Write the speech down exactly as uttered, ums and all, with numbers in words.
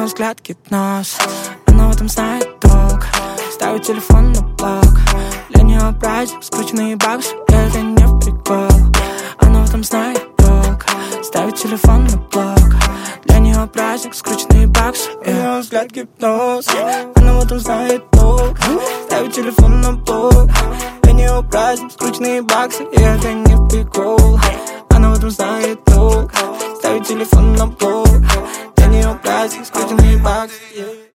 нее взгляд гипноз. Она в этом знает толк. Ставит телефон на блок. Для нее праздник, скрученные баксы, это не в прикол. Она в этом знает толк. Ставит телефон на блок. Для нее праздник, скрученные баксы, yeah. Взгляд гипноз. Она в этом знает толк. Ставит телефон на блок. Для нее праздник, скрученные баксы, это не в прикол. Она в этом знает толк. Ставит телефон на блок. Для нее праздник, скрученные баксы, yeah.